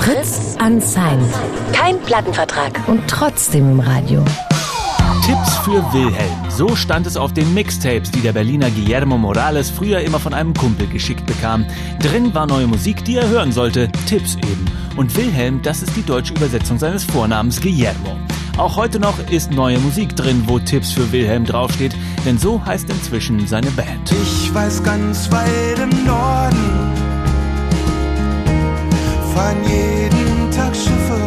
Fritz Unsigned. Kein Plattenvertrag. Und trotzdem im Radio. Tipps für Wilhelm. So stand es auf den Mixtapes, die der Berliner Guillermo Morales früher immer von einem Kumpel geschickt bekam. Drin war neue Musik, die er hören sollte. Tipps eben. Und Wilhelm, das ist die deutsche Übersetzung seines Vornamens Guillermo. Auch heute noch ist neue Musik drin, wo Tipps für Wilhelm draufsteht, denn so heißt inzwischen seine Band. Ich weiß, ganz weit im Norden fahren jeden Tag Schiffe,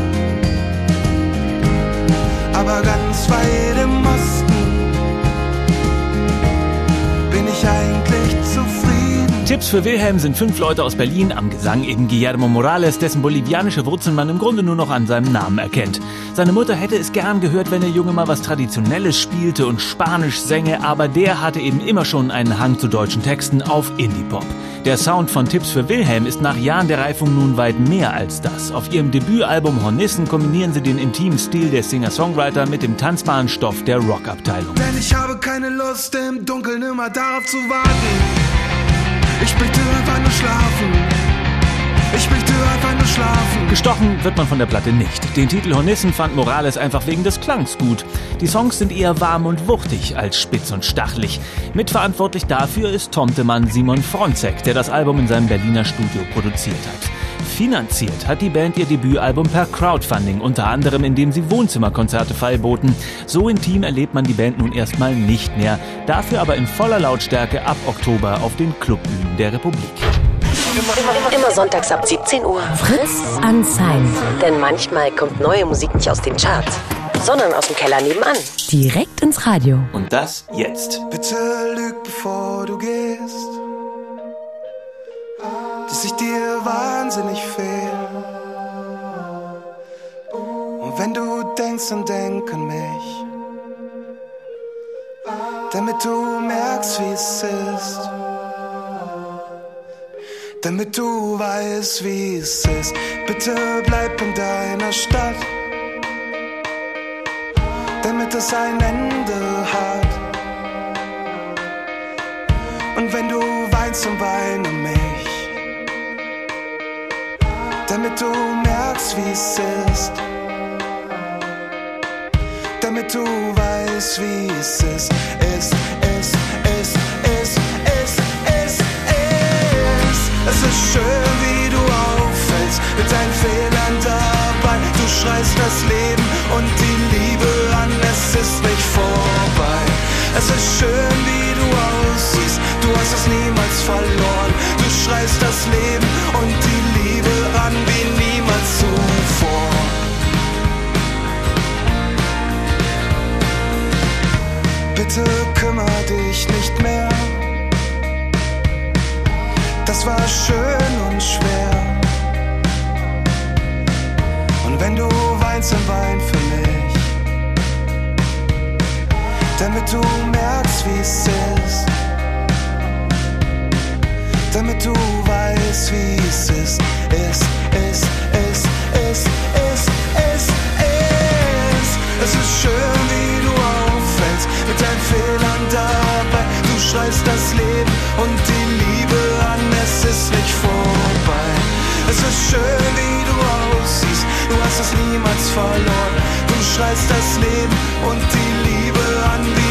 aber ganz weit im Osten bin ich eigentlich zufrieden. Tipps für Wilhelm sind 5 Leute aus Berlin, am Gesang eben Guillermo Morales, dessen bolivianische Wurzeln man im Grunde nur noch an seinem Namen erkennt. Seine Mutter hätte es gern gehört, wenn der Junge mal was Traditionelles spielte und Spanisch sänge, aber der hatte eben immer schon einen Hang zu deutschen Texten auf Indie-Pop. Der Sound von Tipps für Wilhelm ist nach Jahren der Reifung nun weit mehr als das. Auf ihrem Debütalbum Hornissen kombinieren sie den intimen Stil der Singer-Songwriter mit dem tanzbaren Stoff der Rockabteilung. Denn ich habe keine Lust, im Dunkeln immer darauf zu warten. Ich möchte einfach nur schlafen. Ich möchte einfach nur schlafen. Gestochen wird man von der Platte nicht. Den Titel Hornissen fand Morales einfach wegen des Klangs gut. Die Songs sind eher warm und wuchtig als spitz und stachelig. Mitverantwortlich dafür ist Tomtemann Simon Fronzek, der das Album in seinem Berliner Studio produziert hat. Finanziert hat die Band ihr Debütalbum per Crowdfunding, unter anderem indem sie Wohnzimmerkonzerte feilboten. So intim erlebt man die Band nun erstmal nicht mehr, dafür aber in voller Lautstärke ab Oktober auf den Clubbühnen der Republik. Immer sonntags ab 17 Uhr. Fritz Unsigned. Denn manchmal kommt neue Musik nicht aus den Charts, sondern aus dem Keller nebenan. Direkt ins Radio. Und das jetzt. Bitte lüg, bevor du gehst, dass ich dir wahnsinnig fehl. Und wenn du denkst, dann denk an mich, damit du merkst, wie es ist. Damit du weißt, wie es ist. Bitte bleib in deiner Stadt, damit es ein Ende hat. Und wenn du weinst, dann weine mich, damit du merkst, wie es ist. Damit du weißt, wie es ist. Es ist schön, wie du auffällst, mit deinen Fehlern dabei. Du schreist das Leben und die Liebe an, es ist nicht vorbei. Es ist schön, wie du aussiehst, du hast es niemals verloren. Du schreist das Leben und die Liebe an, wie niemals zuvor. Bitte kümmere dich nicht mehr. Das war schön und schwer. Und wenn du weinst, dann wein für mich, damit du merkst, wie es ist. Damit du weißt, wie es ist. Es ist schön, wie du auffällst, mit deinen Fehlern dabei. Du schreist das Leben und die Liebe an, es ist nicht vorbei. Es ist schön, wie du aussiehst, du hast es niemals verloren. Du schreist das Leben und die Liebe an, wie